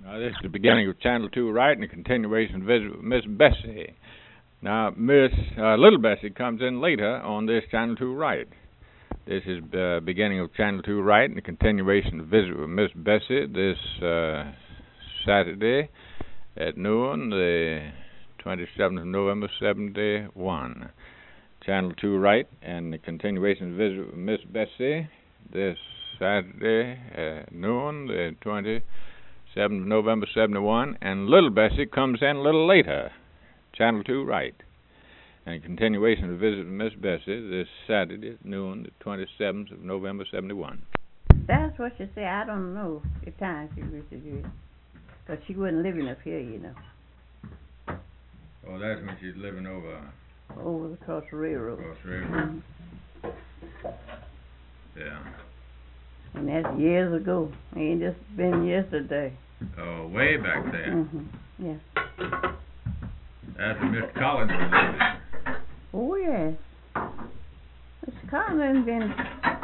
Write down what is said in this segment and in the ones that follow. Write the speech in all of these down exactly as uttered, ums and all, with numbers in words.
Now, this is the beginning of Channel two Right and a continuation visit with Miss Bessie. Now, Miss uh, Little Bessie comes in later on this Channel two Right. This is the uh, beginning of Channel two Right and a continuation visit with Miss Bessie this uh, Saturday at noon, the twenty-seventh of November, seventy-one. Channel two Right and the continuation visit with Miss Bessie this Saturday at noon, the twenty-seventh of November, seventy-one. And Little Bessie comes in a little later, Channel two Right. And continuation of the visit with Miss Bessie this Saturday at noon, the twenty-seventh of November, seventy-one. That's what you say. I don't know the time she visited you. Because she wasn't living up here, you know. Oh, that's when she's living over... Over across the railroad. Across the railroad. Mm-hmm. Yeah. And that's years ago. It ain't just been yesterday. Oh, way back there. Mm-hmm. Yeah. That's when Mister Collins was living. Oh, yes. Mister Collins been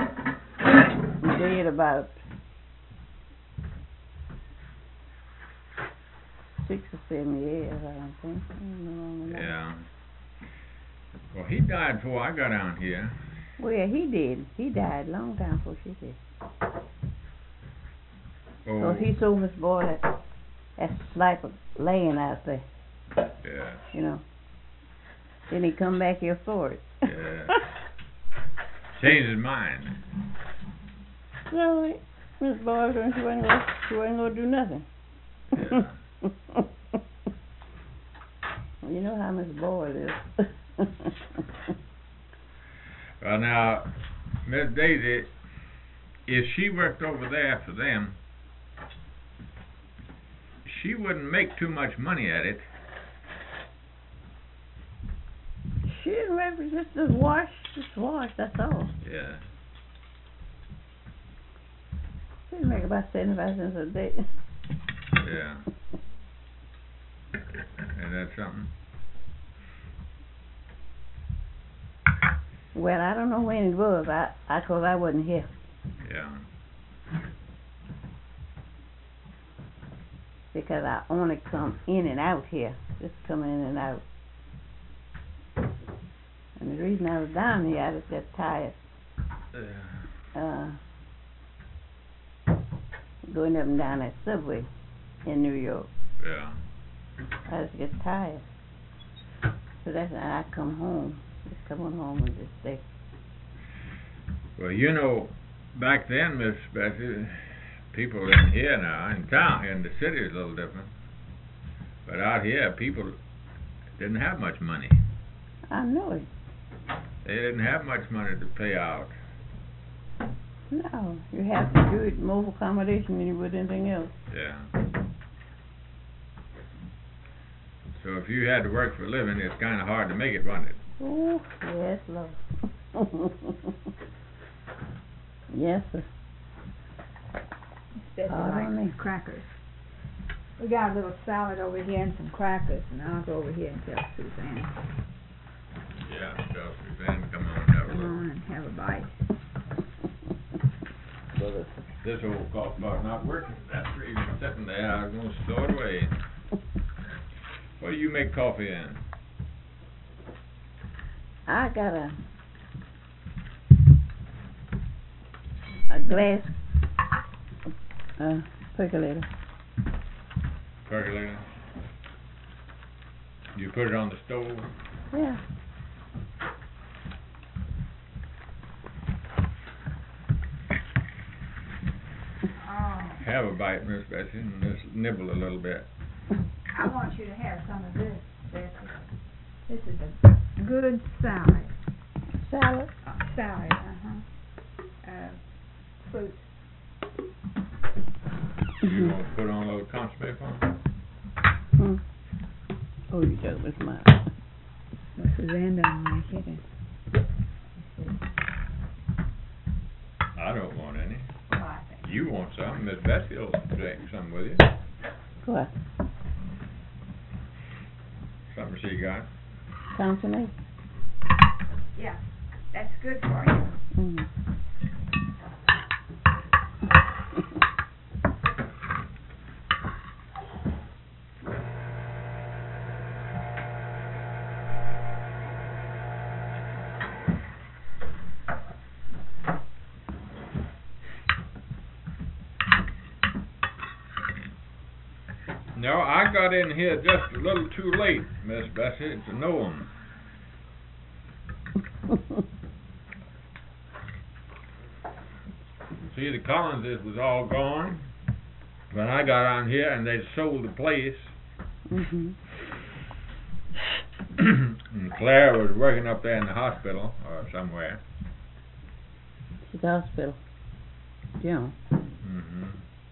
dead about six or seven years, I don't think. I don't know. Yeah. Well, he died before I got down here. Well, yeah, he did. He died a long time before she did. Oh. So he sold Miss Boy that, that slice of land out there. Yeah. You know. Then he come back here for it. Yeah. Changed his mind. So, Miss Boy, she wasn't gonna, she wasn't gonna do nothing. Yeah. You know how Miss Boyd is. Well, now, Miss Daisy, if she worked over there for them, she wouldn't make too much money at it. She didn't make just just wash, just wash, that's all. Yeah. She didn't make about seventy-five cents a day. Yeah. Ain't that something? Well, I don't know when it was. I, I, cause I wasn't here. Yeah. Because I only come in and out here, just coming in and out. And the reason I was down here, I was just tired. Yeah. Uh, going up and down that subway in New York. Yeah. I just get tired. So that's when I come home. Just come on home and just stay. Well, you know, back then, Miss Bessie, people in here now, in town, in the city is a little different. But out here, people didn't have much money. I know it. They didn't have much money to pay out. No, you have to do it more accommodation than you would anything else. Yeah. So if you had to work for a living, it's kind of hard to make it, wasn't it? Oh, yes, Lord. Yes, sir. That's Pardon like me. crackers. We got a little salad over here and some crackers, and I'll go over here and tell Suzanne. Yeah, tell Suzanne to come on and have a Come look. on and have a bite. Well, this old coffee pot not working. That's the reason it's sitting there. I was going to throw it away. What do you make coffee in? I got a a glass uh, percolator. Percolator? You put it on the stove? Yeah. Oh, Have a bite, Miss Bessie, and just nibble a little bit. I want you to have some of this. This is, this is a good salad. Salad? Uh, salad, uh-huh. Uh, fruit. You want to put on a little consomme for me? Hmm. Oh, you took with mine. Well, Suzanne doesn't like it. And I don't want any. well, I think. You want some? Miss Bessie will drink some with you. What? Something she got. Consomme? Yeah, that's good for you. Mm. No, I got in here just a little too late, Miss Bessie, to know 'em. See, the Collinses was all gone when I got on here, and they'd sold the place. Mhm. And Claire was working up there in the hospital or somewhere. She's at the hospital. Yeah. Mm-hmm.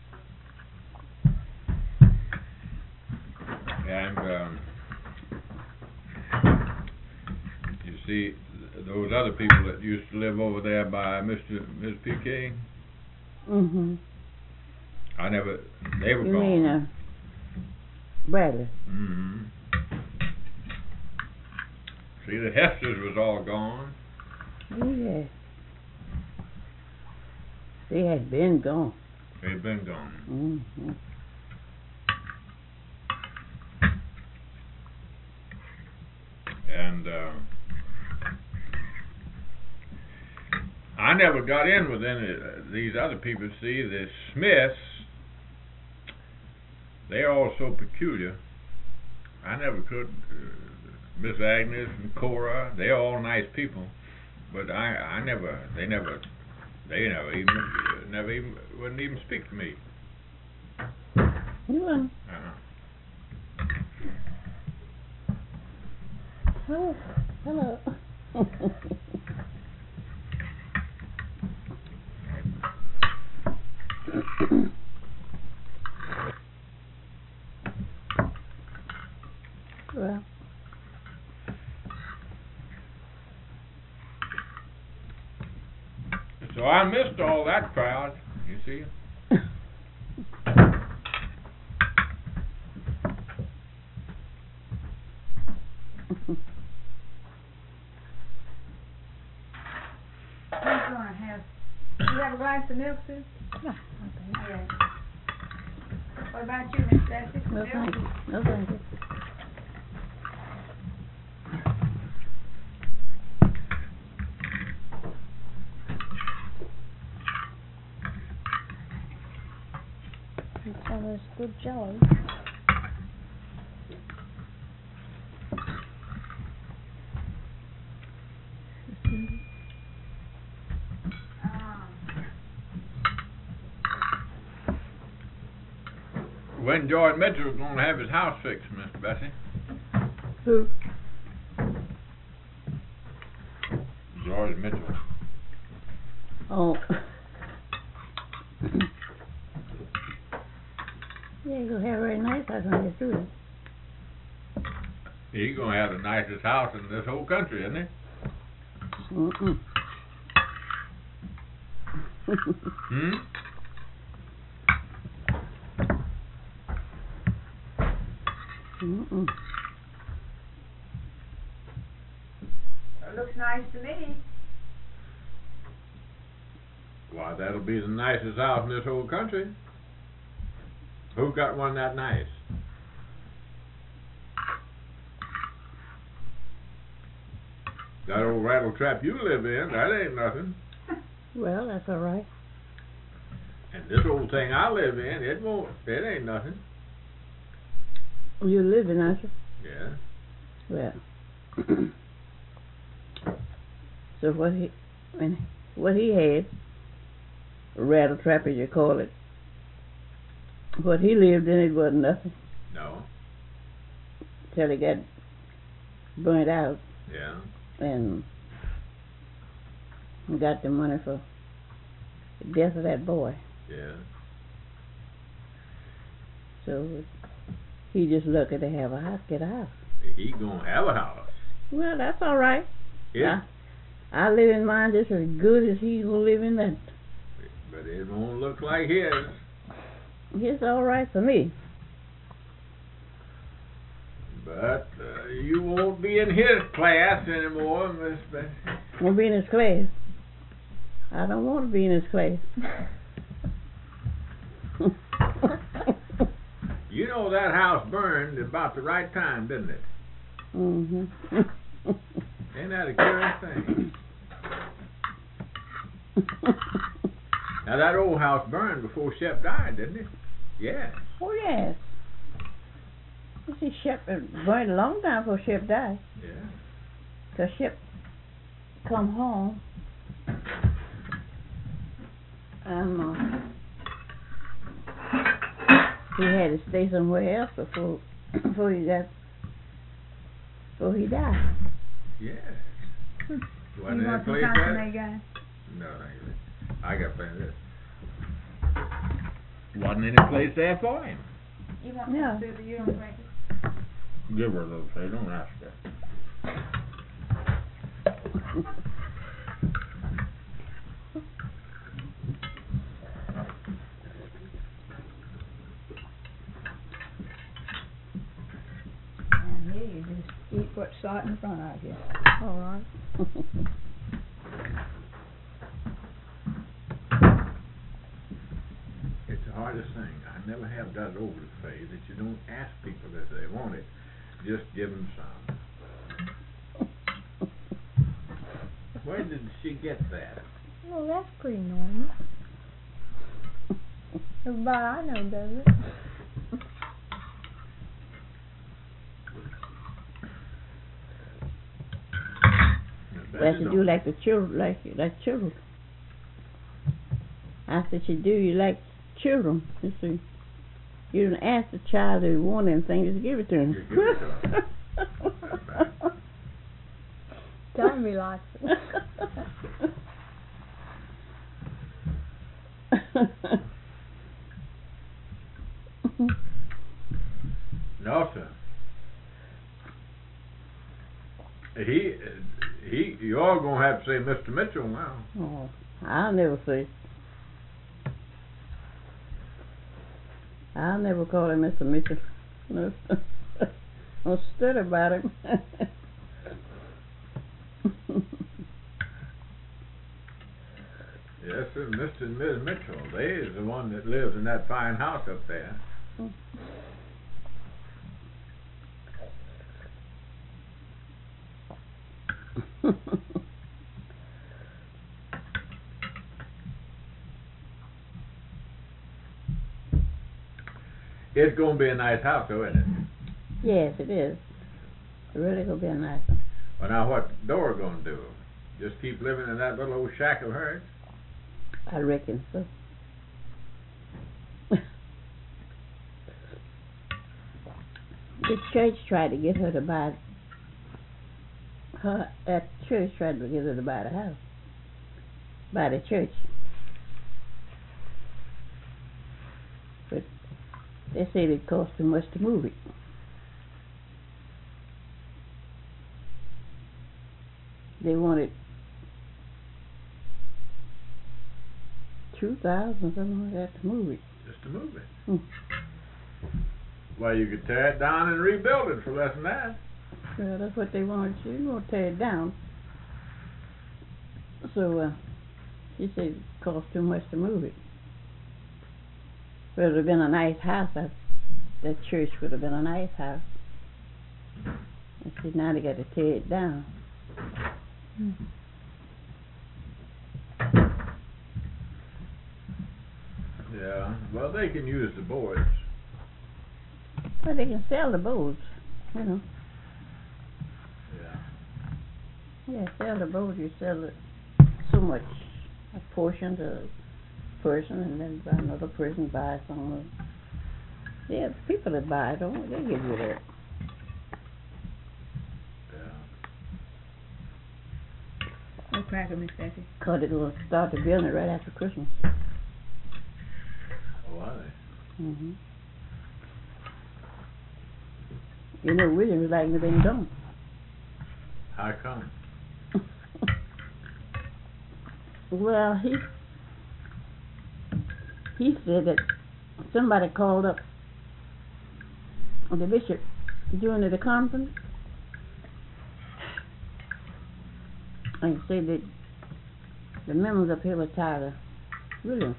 And um, you see, th- those other people that used to live over there by Mister Miss P K, Mhm. I never. They were You gone. mean uh, Bradley? Mm-hmm. See, the Hesters was all gone. Oh yeah. They had been gone. They'd been gone. Mhm. And uh, I never got in with any of these other people. See, the Smiths, they're all so peculiar. I never could. Uh, Miss Agnes and Cora, they're all nice people, but I, I never, they never, they never even, uh, never even, wouldn't even speak to me. You wouldn't. Uh-uh. Oh, hello. Well, So I missed all that crowd, you see. Who's gonna have, you have a glass of milk, Sue? no, Yeah. What about you, Miss Bessie? no Milk? thank you. No thank you. That was good jelly. Um, When George Mitchell's gonna have his house fixed, Mister Bessie? Who? George Mitchell. Oh. Yeah, you'll have a very nice house when you do it. He's gonna have the nicest house in this whole country, isn't he? Mm-mm. Hmm? Mm-mm. it looks nice to me. Why, that'll be the nicest house in this whole country. Who got one that nice? That old rattle trap you live in, that ain't nothing. Well, that's all right. And this old thing I live in, it won't, it ain't nothing. You live in, aren't you? Yeah. Well. So what he, when what he had, a rattle trap as you call it, what he lived in, it wasn't nothing No. till he got burnt out Yeah. and got the money for the death of that boy. Yeah. So he just lucky to have a house, get a house. He gonna have a house. Well, that's all right. Yeah. I, I live in mine just as good as he will live in that. But it won't look like his. It's all right for me. But uh, you won't be in his class anymore, Miss Bessie. Won't be in his class. I don't want to be in his class. You know that house burned about the right time, didn't it? Mhm. Ain't that a curious thing? Now that old house burned before Shep died, didn't it? Yeah. Oh yes. You see, Shep uh, burned a long time before Shep died. Yeah. Cause Shep come home and uh, he had to stay somewhere else before before he got before he died. Yes. Hmm. Wasn't You that want some place company, that? guys? No, no, you- I got plenty of this. Wasn't any place there for him. You want Yeah. some Susie? You don't drink it? Give her a little, say, don't ask her. And here you just eat what's right in front of you. All right. It's the hardest thing. I never have got it over the phase that you don't ask people if they want it. Just give them some. Where did she get that? Well, that's pretty normal. Everybody I know does it. Well, you do like the children, like like children. I said you do, you like children. You see, you don't ask the child if he want anything, just give it to him. You give it to him. Tell me likes it. No, sir. He, he, you all gonna have to say Mister Mitchell now. Oh, I'll never say. I'll never call him Mister Mitchell. No, I'm study about him. Yes, sir, Mister and Missus Mitchell. They is the one that lives in that fine house up there. It's gonna be a nice house, though, isn't it? Yes, it is. It really gonna be a nice one. Well, now what Dora gonna do? Just keep living in that little old shack of hers? I reckon so. The church tried to get her to buy her at church tried to get her to buy the house. Buy the church. But they said it cost too much to move it. They wanted two thousand something like that to move it. Just to move it. Hmm. Well, you could tear it down and rebuild it for less than that. Well, that's what they wanted. She didn't want to tear it down. So, uh, she said it cost too much to move it. But it would have been a nice house. That, that church would have been a nice house. And she said, now they got to tear it down. Hmm. Yeah, well, they can use the boards. Well, they can sell the boards, you know. Yeah. Yeah, sell the boards. You sell it so much, a portion to a person, and then buy another person buy some of it. Yeah, people that buy it, don't they give you that. Yeah. No cracker, Miss Bessie. Because they're going to start the building right after Christmas. Oh, are they? Mm-hmm. You know, Williams like anything done. How come? Well, he he said that somebody called up the bishop during the conference and said that the members up here were tired of Williams.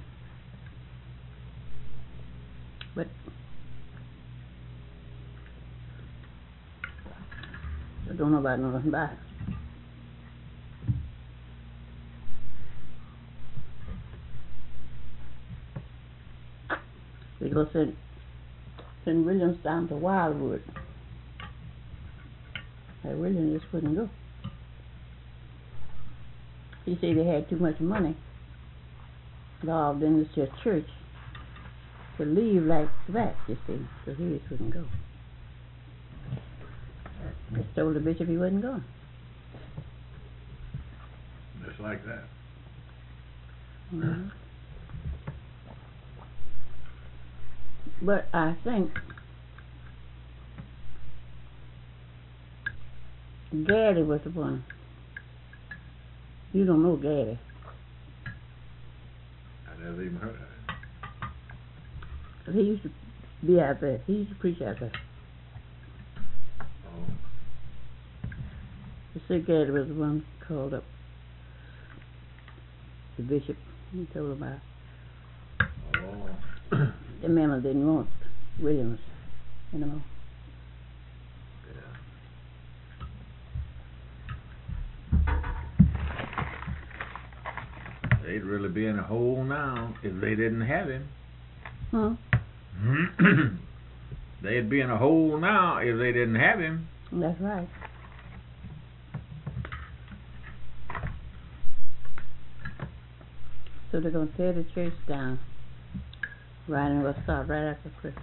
But I don't know about nothing about it. They go send, send Williams down to Wildwood. That William just wouldn't go. He said they had too much money involved in this here church to leave like that, you see, so he just wouldn't go. Just told the bishop he wasn't going. Just like that. Mhm. But I think Gaddy was the one. You don't know Gaddy. I never even heard of it. He used to be out there. He used to preach out there. Oh. The sick Gaddy was the one called up the bishop. He told him about Oh. the members didn't want Williams anymore. They'd really be in a hole now if they didn't have him. Huh? They'd be in a hole now if they didn't have him. That's right. So they're going to tear the church down. Right, and we'll start right after Christmas.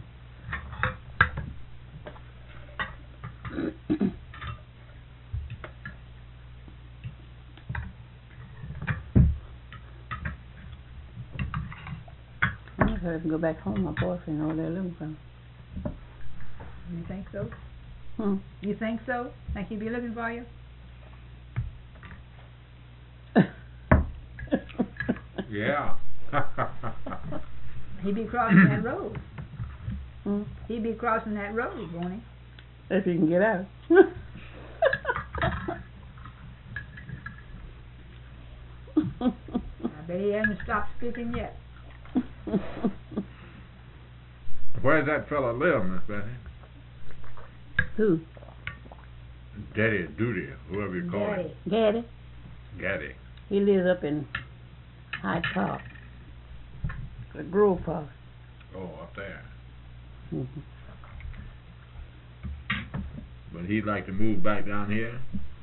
I heard him go back home. My boyfriend know where they're living from. You think so? Hmm. You think so? Think he'd be looking for you? Yeah. He'd be crossing that road. Hmm. He'd be crossing that road, won't he? If you can get out. I bet he hasn't stopped speaking yet. Where's that fella live, Miss Betty? Who? Daddy Duty, whoever you call him. Daddy. Gaddy. Gaddy. He lives up in Hyde Park. The Grove Park. Oh, up there. Mm-hmm. But he'd like to move back down here.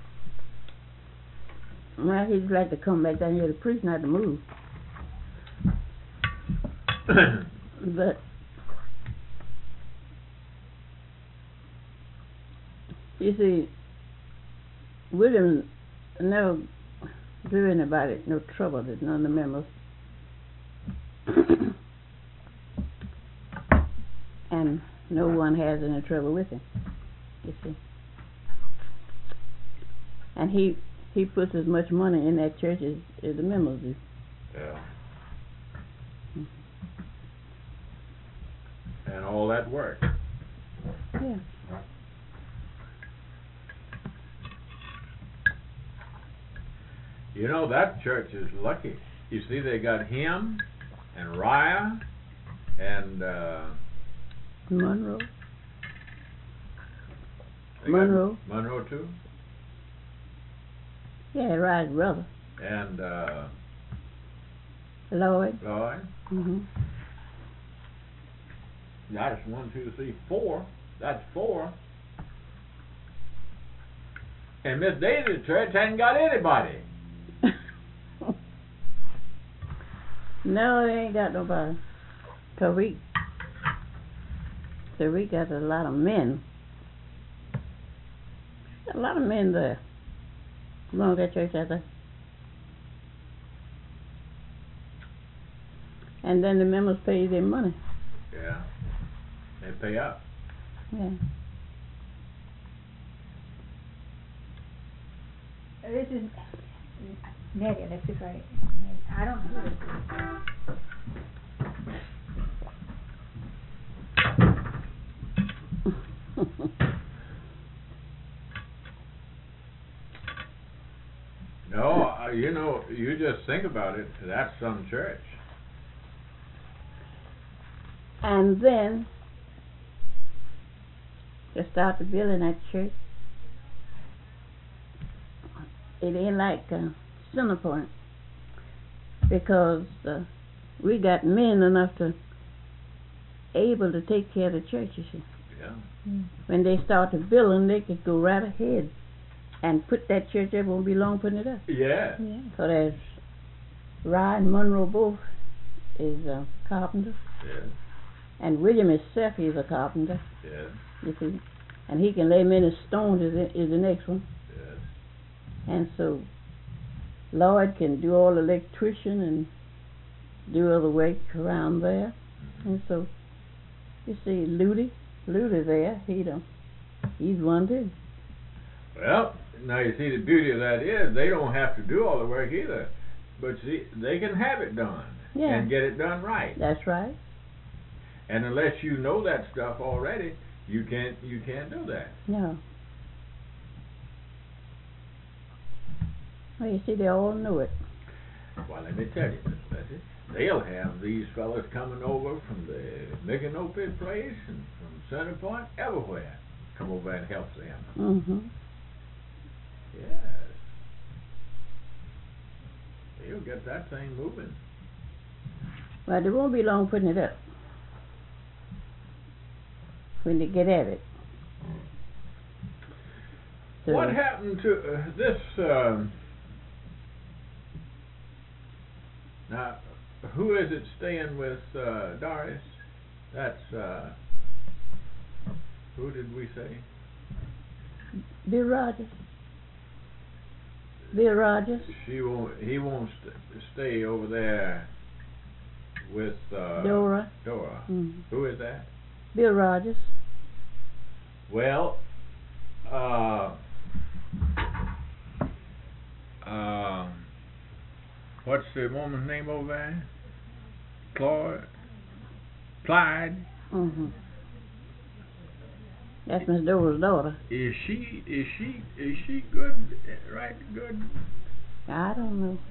Well, he'd like to come back down here to preach, not to move. But you see, William never drew anybody no trouble. That none of the members, and no one has any trouble with him. You see, and he he puts as much money in that church as, as the members do. Yeah. And all that work. Yeah. You know, that church is lucky. You see, they got him and Raya and uh, Monroe. they got Monroe. Monroe too, Yeah, right, brother. and uh, Lloyd. Lloyd. Mm-hmm. That's one, two, three, four. That's four. And Miss Daisy's church hadn't got anybody. No, they ain't got nobody. Cause we, so we got a lot of men. A lot of men there. You know that church out there. And then the members pay their money. Yeah. They pay up. Yeah. This is Nettie, that's it right. I don't know who this No, uh, you know, you just think about it. That's some church. And then they started building that church. It ain't like uh, Center Point, because uh, we got men enough to able to take care of the church, you see. Yeah. When they start to building, they could go right ahead and put that church up. Won't be long putting it up. Yeah. Yeah. So there's Ryan Monroe both is a carpenter, Yes. and William himself is a carpenter. Yes. You see, and he can lay many stones. Is the, is the next one, Yes. and so Lloyd can do all the electrician and do other work around there, and so you see Ludy, Ludy there. He don't. He's one too. Well, now you see the beauty of that is they don't have to do all the work either, but see they can have it done Yeah. and get it done right. That's right. And unless you know that stuff already, you can't you can't do that. No. Well, you see, they all know it. Well, let me tell you, Miss Bessie, they'll have these fellas coming over from the Micanopy place and from Center Point, everywhere, come over and help them. Mm-hmm. Yes. They'll get that thing moving. Well, they won't be long putting it up when they get at it. So, What happened to uh, this? Um, now, who is it staying with uh, Doris? That's uh, who did we say? Bill Rogers. Bill Rogers. She won't. He won't st- stay over there with uh, Dora. Dora. Mm-hmm. Who is that? Bill Rogers. Well, uh, uh, what's the woman's name over there? Cloyd? Clyde? Mm-hmm. That's Miss Dora's daughter. Is she, is she, is she good, right, good? I don't know.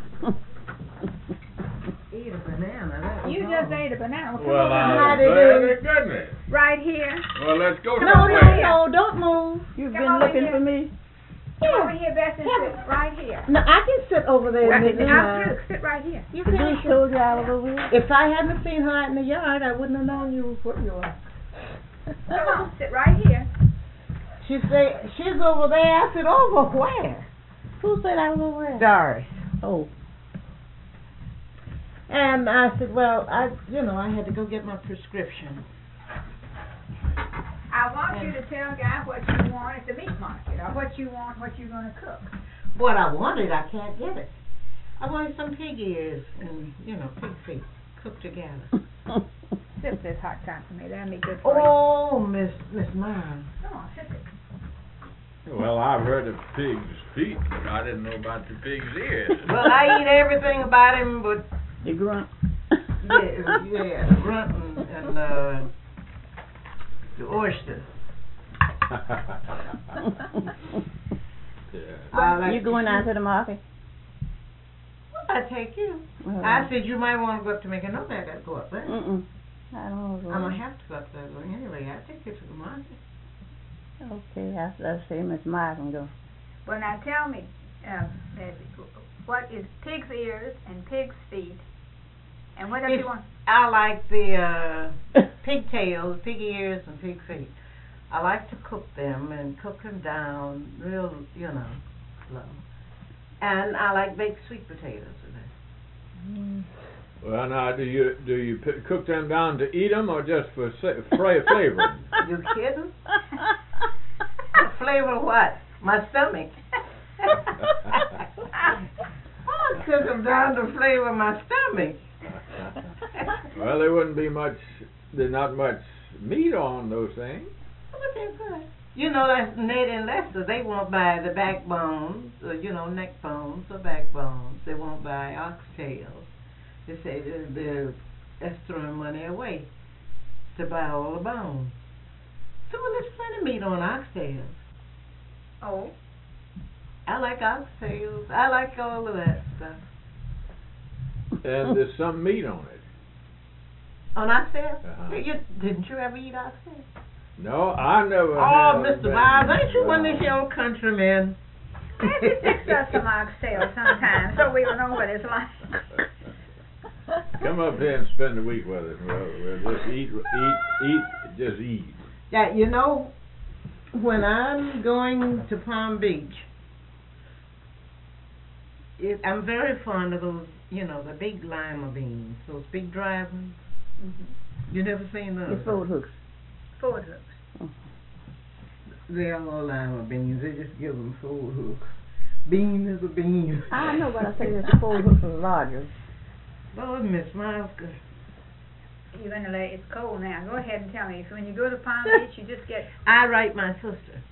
Eat a banana. That was You all. just ate a banana. Come Well, over I How they very do? goodness. right here. Well, let's go No, somewhere. no, no, don't move. You've Come been over looking here. for me. Come over here, Bessie, and sit right here. No, I can sit over there, Right, Missus I'm Myers. through. Sit right here. The Bruce told you I was over here. If I hadn't seen her out in the yard, I wouldn't have known you were you were. Come on, sit right here. She said she's over there. I said, over where? Who said I was over there? Doris. Oh, And I said, well, I, you know, I had to go get my prescription. I want you to tell Guy what you want at the meat market, or what you want, what you're going to cook. What I wanted, I can't get it. I wanted some pig ears and, you know, pig feet cooked together. This is hot time for me. That'll be good for Oh, Miss Miss Myers. you. Come on, sit there. Well, I've heard of pig's feet, but I didn't know about the pig's ears. Well, I eat everything about him, but the grunt. yeah, yeah, the grunt and, and uh, the oysters. Yeah. I like You to going out shoot. to the market? I take you. Well, I said you might want to go up to Micanopy. I got to go up there. Mm-mm. I don't know. I'm gonna have to go up there though. Anyway, I take you to the market. Okay, I, let's see Miss Myers can go. Well, now tell me, uh, Bessie, what is pig's ears and pig's feet, and what else If- you want? I like the uh, pigtails, pig ears, and pig feet. I like to cook them and cook them down real, you know, slow. And I like baked sweet potatoes with it. Mm. Well, now, do you do you p- cook them down to eat them or just for sa- fra- flavoring? You kidding? Flavor what? My stomach. I cook them down to flavor my stomach. Well, there wouldn't be much. There's not much meat on those things. But they're good. You know, that's Ned and Lester. They won't buy the backbones, or, you know, neck bones or backbones. They won't buy oxtails. They say they're, they're that's throwing money away to buy all the bones. So well, there's plenty of meat on oxtails. Oh, I like oxtails. I like all of that stuff. And there's some meat on it. On oxtails? Uh-huh. You, didn't you ever eat oxtails? No, I never. Oh, have Mister been- Wise, ain't you one of these old countrymen? Bessie fix us some oxtail sometime, so we will know what it's like. Come up here and spend the week with us. We'll, we'll just eat, eat, eat, just eat. Yeah, you know, when I'm going to Palm Beach, it, I'm very fond of those, you know, the big lima beans, those big dry ones. Mm-hmm. You never seen those? It's Ford hooks. Ford hooks. They're all lima beans. They just give them Ford hooks. Bean is a bean. I know what I say. It's Ford hooks are larger. Lord, Miss Miska. You're gonna let it's cold now. Go ahead and tell me. So when you go to Palm Beach, you just get. I write my sister,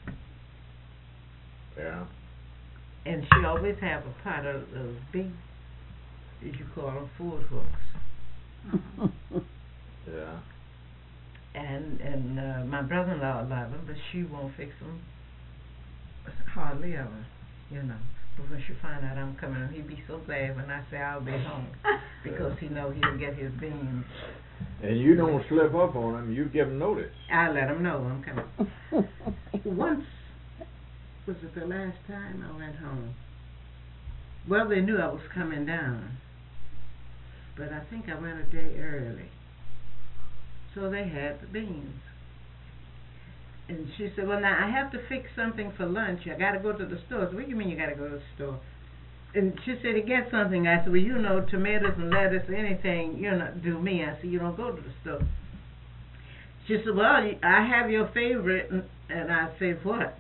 Yeah. and she always have a pot of those big, as you call them, Ford hooks. Yeah. And and uh, my brother-in-law love them, but she won't fix them hardly ever, you know. But when she find out I'm coming, he be so glad when I say I'll be home, because he know he'll get his beans. And you don't slip up on them. You give them notice. I let him know I'm coming. Once, was it the last time I went home? Well, they knew I was coming down, but I think I went a day early. So they had the beans. And she said, well, now I have to fix something for lunch. I got to go to the store. I said, what do you mean you got to go to the store? And she said, to get something. I said, well, you know, tomatoes and lettuce, anything, you know, do me. I said, you don't go to the store. She said, well, I have your favorite. And, and I said, what?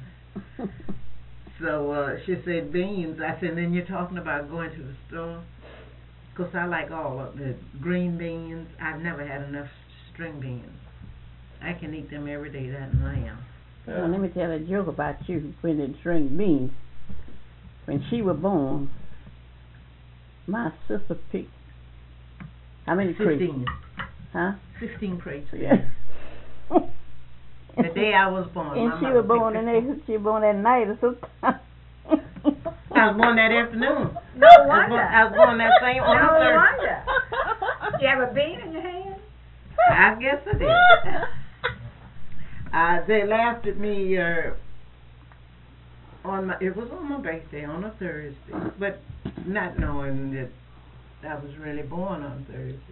So uh, she said, beans. I said, and then you're talking about going to the store? Because I like all of the green beans. I've never had enough string beans. I can eat them every day, that and lamb. Now, let me tell a joke about you when they string beans. When she was born, my sister picked how many crates? Fifteen. Huh? Fifteen crates. Yeah. The day I was born. And my she mother was born picked the next. She was born that night or something. I was born that afternoon. No I was wonder. born, I was born that same on No the third. wonder. You have a bean in your hand? I guess I did. Uh, they laughed at me uh, on my. It was on my birthday on a Thursday, but not knowing that I was really born on Thursday.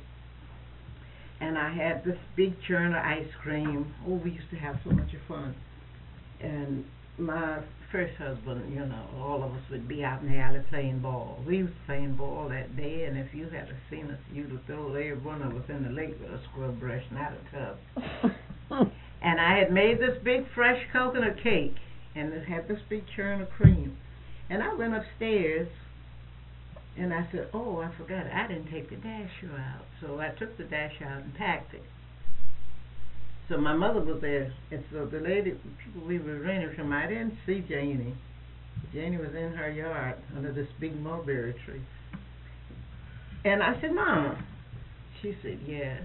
And I had this big churn of ice cream. Oh, we used to have so much fun. And my first husband, you know, all of us would be out in the alley playing ball. We was playing ball that day, and if you had seen us, you'd have thrown every one of us in the lake with a scrub brush, not a tub. And I had made this big fresh coconut cake, and it had this big churn of cream. And I went upstairs, and I said, oh, I forgot, I didn't take the dasher out. So I took the dasher out and packed it. So my mother was there, and so the lady, people we were renting from, I didn't see Janie. Janie was in her yard under this big mulberry tree. And I said, Mama. She said, yes.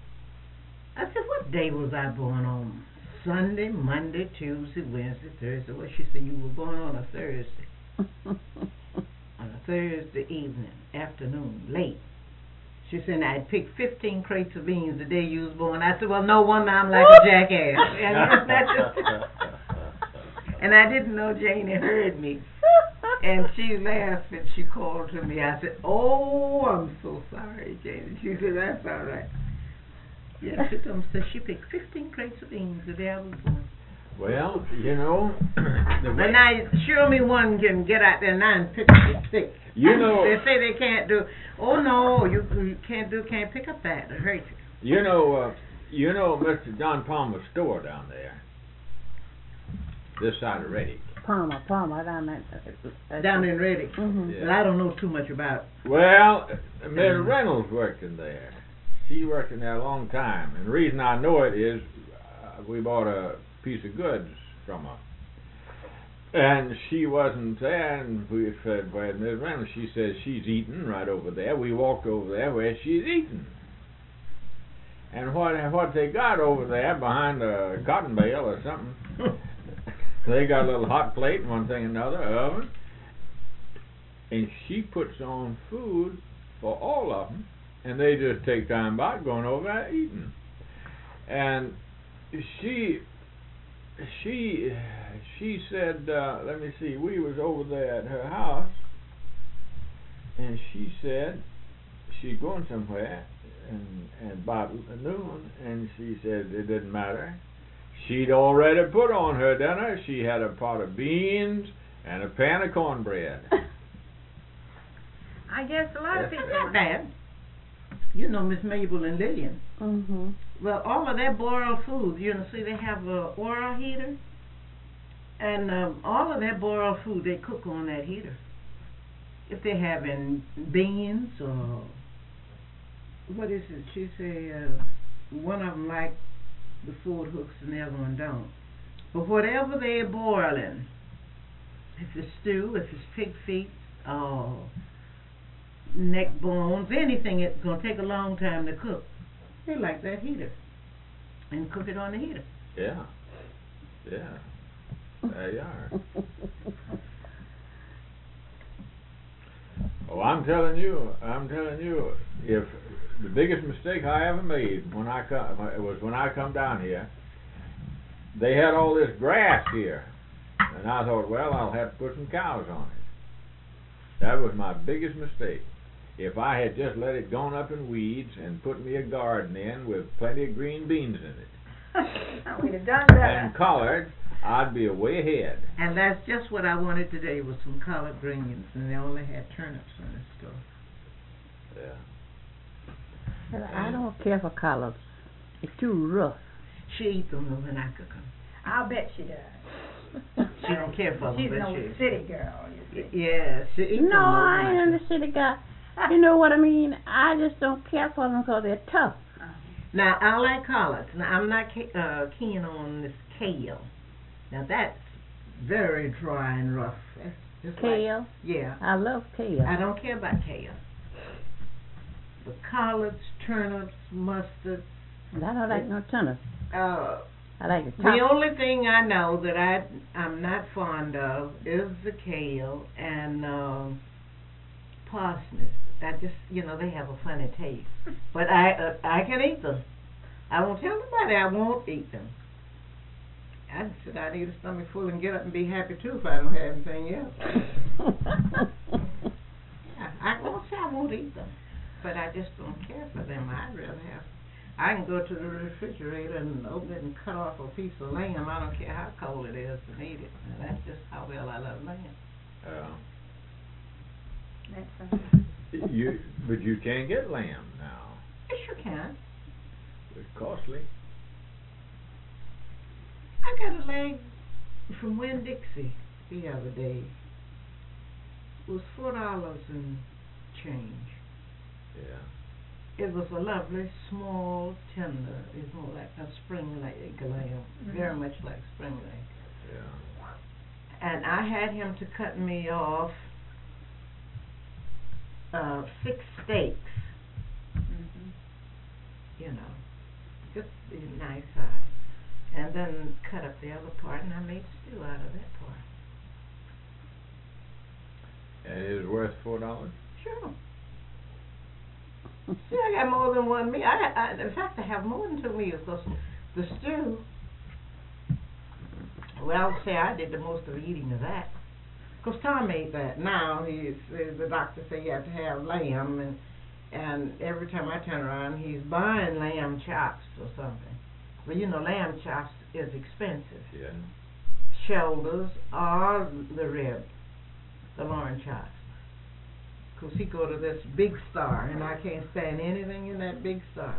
I said, what day was I born on? Sunday, Monday, Tuesday, Wednesday, Thursday. Well, she said, you were born on a Thursday. On a Thursday evening, afternoon, late. She said, I'd picked fifteen crates of beans the day you was born. I said, well, no wonder I'm like a jackass. And, that's just and I didn't know Janie heard me. And she laughed and she called to me. I said, oh, I'm so sorry, Janie. She said, that's all right. Yeah, she told me, so she picked fifteen crates of beans the day I was born. Well, you know, the But way, now, sure me one can get out there now and pick up the stick. you know, They say they can't do, oh no, you, you can't do, can't pick up that, it hurts you. you know, uh, you know, Mister John Palmer's store down there, this side of Reddick. Palmer, Palmer, down that. Uh, Down in Reddick. Mm-hmm. Yeah. But I don't know too much about it. Well, Miss Reynolds worked in there. She worked in there a long time, and the reason I know it is uh, we bought a piece of goods from her, and she wasn't there, and we said, well, Miss Reynolds, she says she's eating right over there. We walked over there where she's eating. And what what they got over there behind a cotton bale or something, they got a little hot plate and one thing and another, oven, and she puts on food for all of them, and they just take time about going over there eating. And she she she said, uh, let me see, we was over there at her house, and she said she's going somewhere, and, and about noon, and she said it didn't matter. she'd already put on her dinner. She had a pot of beans and a pan of cornbread. I guess a lot of Yes, people. Not bad. You know Miss Mabel and Lillian. Mhm. Well, all of their boiled food, you know, see they have a oil heater, and um, all of their boiled food they cook on that heater. If they're having beans or what is it? She say uh, one of them like the food hooks and the other one don't. But whatever they're boiling, if it's stew, if it's pig feet, or neck bones, anything it's gonna take a long time to cook, they like that heater and cook it on the heater. Yeah. Yeah. There you are. Oh, I'm telling you, I'm telling you, if the biggest mistake I ever made when I come was when I come down here, they had all this grass here, and I thought, well, I'll have to put some cows on it. That was my biggest mistake. If I had just let it gone up in weeds and put me a garden in with plenty of green beans in it We'd have done better. and collards, I'd be way ahead. And that's just what I wanted today was some collard greens, and they only had turnips in the store. Yeah. I don't care for collards. It's too rough. She eats them though when I cook them. I'll bet she does. She don't care for them, She's but an old she. city girl, you see. Yeah, she eats them. No, though I when ain't in cook. the city guy. You know what I mean? I just don't care for them because they're tough. Now I like collards. Now I'm not ca- uh, keen on this kale. Now that's very dry and rough. That's just like- Kale. yeah. I love kale. I don't care about kale. But collards, turnips, mustard. And I don't like no turnips. Uh, I like the the top. only thing I know that I I'm not fond of is the kale and um, parsnips. I just you know they have a funny taste. But I uh, I can eat them. I won't tell nobody I won't eat them. I said I need a stomach full and get up and be happy too if I don't have anything else. Yeah, I won't say I won't eat them, but I just don't care for them. I'd rather have. I can go to the refrigerator and open it and cut off a piece of lamb. I don't care how cold it is and eat it. And that's just how well I love lamb. Yeah. That's uh, You, but you can't get lamb now. I sure can. It's costly. I got a leg from Winn-Dixie the other day. It was four dollars and change. Yeah. It was a lovely, small, tender. It's more like a spring leg lamb, very much like spring leg. Yeah. And I had him to cut me off uh, six steaks, mhm. you know, just a nice size, and then cut up the other part, and I made stew out of that part. And it is worth four dollars. Sure. See, I got more than one meal. I, I, in fact, I have more than two meals because the stew. Well, I'll say I did the most of the eating of that. Because Tom ate that. Now he's the doctor say you have to have lamb, and and every time I turn around, he's buying lamb chops or something. Well, you know, lamb chops is expensive. Yeah. Shoulders or the rib, the loin chops. Because he go to this Big Star, and I can't stand anything in that Big Star.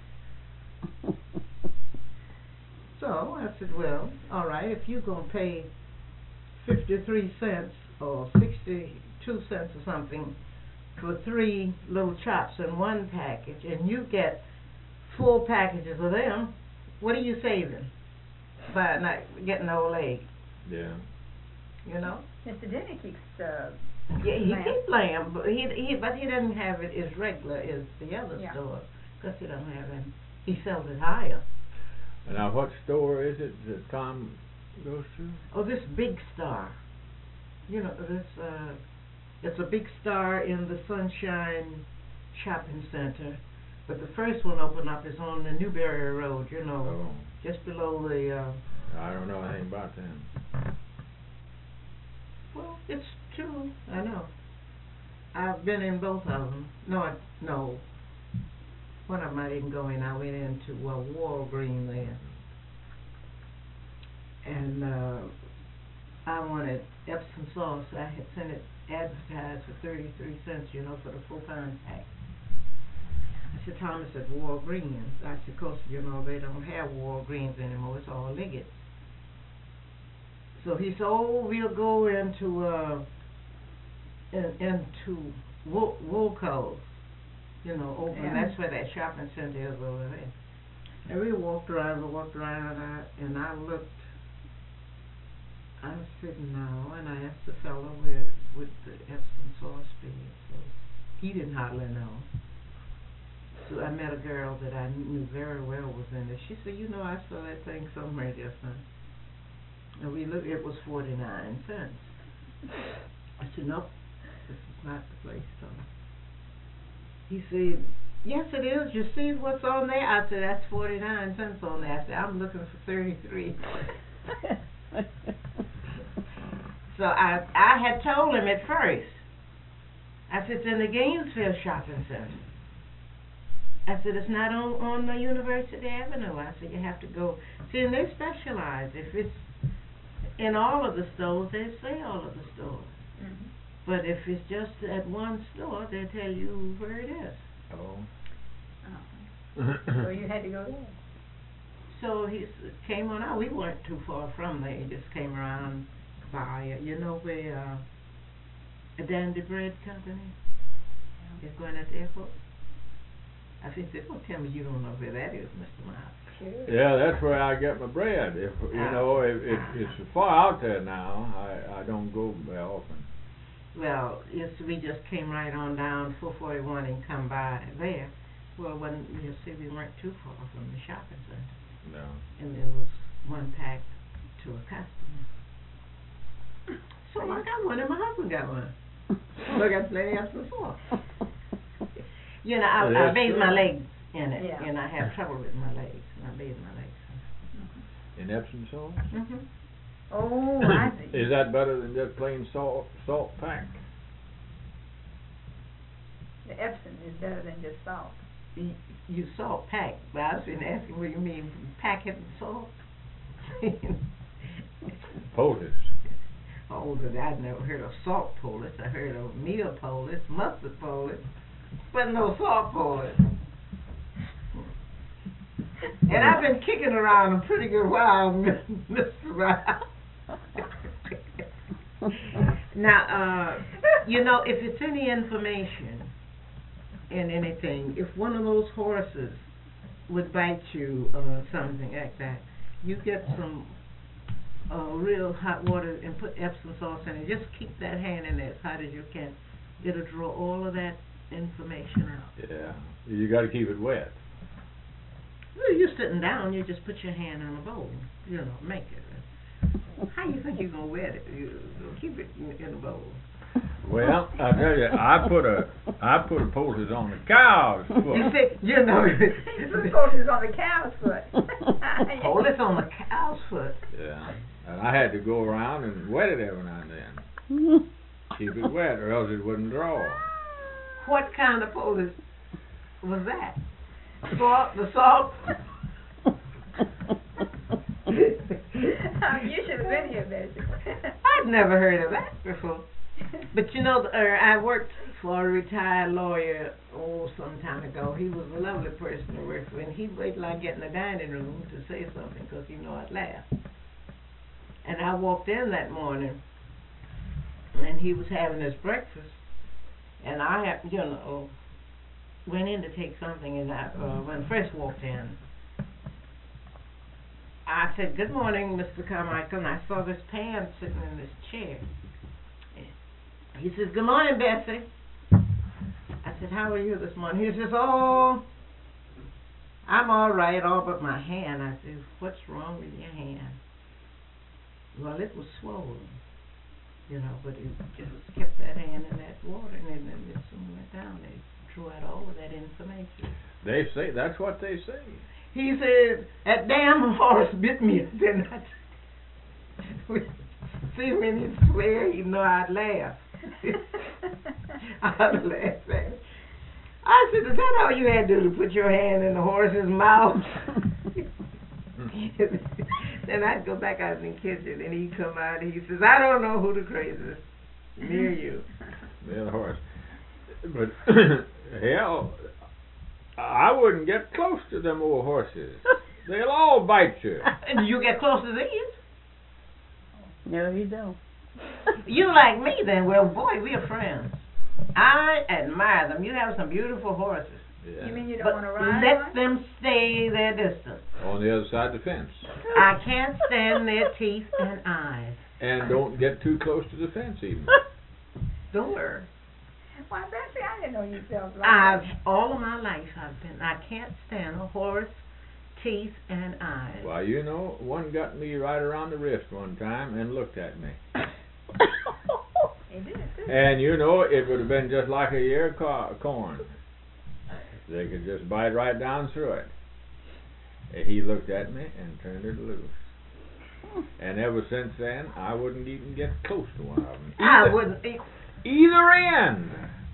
So I said, well, all right, if you're going to pay fifty-three cents or sixty-two cents or something for three little chops in one package, and you get four packages of them, what are you saving by not getting the whole leg, Yeah. you know? Mister Denny keeps uh, Yeah, he lamb. keeps lamb, but he, he but he doesn't have it as regular as the other Yeah. store, because he doesn't have it. He sells it higher. And now, what store is it that Tom goes to? Oh, this Big Star. You know, this, uh, it's a Big Star in the Sunshine Shopping Center. But the first one opened up is on the Newberry Road, you know, Oh, just below the, uh, I don't know anything about them. well, it's two, I know. I've been in both of them. No, I, no. One of them I didn't go in. I went into, well, Walgreens there. and uh, I wanted Epsom sauce. I had sent it advertised for thirty-three cents, you know, for the four pound pack. I said, Thomas at Walgreens. I said, of course, you know, they don't have Walgreens anymore. It's all Liggett. So he said, oh, we'll go into uh, in, into Wool- Woolco, you know, over, Yeah. and that's where that shopping center is over there. And we walked around, we walked around, and I, and I looked. I was sitting now, and I asked the fellow where would the Epsom sauce be. So he didn't hardly know. So I met a girl that I knew very well was in it. She said, you know, I saw that thing somewhere just now. And we looked, it was forty-nine cents. I said, nope, this is not the place, Tom. He said, yes, it is. You see what's on there? I said, that's forty-nine cents on there. I said, I'm looking for thirty-three. So I I had told him at first. I said, it's in the Gainesville Shopping Center. I said, it's not on, on the University Avenue. I said, you have to go. See, and they specialize. If it's in all of the stores, they say all of the stores. Mhm. But if it's just at one store, they tell you where it is. Oh. Oh. So you had to go there. So he s- came on out. We weren't too far from there. He just came around by, uh, you know where uh, the Dandy Bread Company is going at the airport? I think they're going to tell me you don't know where that is, Mister Miles. Sure. Yeah, that's where I get my bread. If you Ah. know, if, if it's far out there now, I I don't go very often. Well, yes, we just came right on down four forty-one and come by there. Well, when you see, we weren't too far from the shopping center, No. and there was one pack to a customer. So I got one, and my husband got one. So I got plenty of before. You know, I, I That's bathe my good. legs in it, Yeah. and I have trouble with my legs, and I bathe my legs. In Epsom salt? Mm-hmm. Oh, I see. Is that better than just plain salt salt pack? The Epsom is better than just salt. You, you salt pack, but I was been asking what you mean packet and salt. Poultice. Oh, but I'd never heard of salt poultice. I heard of meal poultice, mustard poultice, but no salt poultice. And I've been kicking around a pretty good while, Mister Brown. Now, uh, you know, if it's any information in anything, if one of those horses would bite you or something like that, you get some uh, real hot water and put Epsom sauce in it. Just keep that hand in there as hot as you can. It'll draw all of that information out. Yeah. You got to keep it wet. Well, you're sitting down, you just put your hand in a bowl, you know, make it. How you think you're going to wet it? You keep it in, in a bowl. Well, I tell you, I put a I put a poultice on the cow's foot. You see, you know, The poultice is on the cow's foot. poultice on the cow's foot. Yeah. And I had to go around and wet it every now and then. Keep it wet, or else it wouldn't draw. What kind of poultice was that? Salt, the salt? Um, you should have been here, Bessie. I'd never heard of that before. But you know, uh, I worked for a retired lawyer, oh, some time ago. He was a lovely person to work for, and he'd wait till I get in the dining room to say something, because he knew I'd laugh. And I walked in that morning, and he was having his breakfast, and I had, you know, went in to take something, and I, uh, when I first walked in, I said, good morning, Mister Carmichael, and I saw this pan sitting in this chair. He says, good morning, Bessie. I said, how are you this morning? He says, oh, I'm all right, all but my hand. I said, what's wrong with your hand? Well, it was swollen, you know, but it just kept that hand in that water, and then it soon went down. They drew out all of that information. They say that's what they say. He says, that damn horse bit me. I said, not. See, when he swear, you know I'd laugh. I'd laugh at it. I said, is that all you had to do, to put your hand in the horse's mouth? Then I'd go back out in the kitchen, and he'd come out, and he says, I don't know who the craziest near you. Near the horse. But, hell, I wouldn't get close to them old horses. They'll all bite you. And you get close to these? No, you don't. You like me then? Well, boy, we're friends. I admire them. You have some beautiful horses. Yeah. You mean you don't But want to ride let one? them stay their distance. On the other side of the fence. I can't stand their teeth and eyes. And don't get too close to the fence even. Door. Why, Bessie, I didn't know you felt like I've that. all of my life I've been. I can't stand a horse, teeth and eyes. Well, you know, one got me right around the wrist one time and looked at me. They did it, too. And you know, it would have been just like a ear of co- corn. They could just bite right down through it. And he looked at me and turned it loose. And ever since then, I wouldn't even get close to one of them. I Either- wouldn't. e- Either end.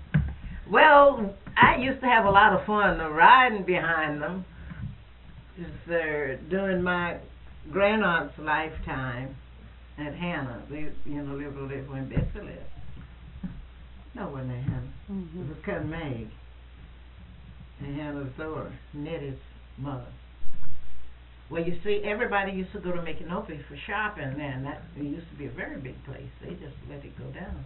Well, I used to have a lot of fun uh, riding behind them. Just uh, during my grandaunt's lifetime at Hannah. They, you know, lived over there when Bessie lived. No, wasn't it Hannah? It Mhm. was cousin Meg. And Hannah's daughter, Nettie's mother. Well, you see, everybody used to go to Micanopy for shopping then. That it used to be a very big place. They just let it go down.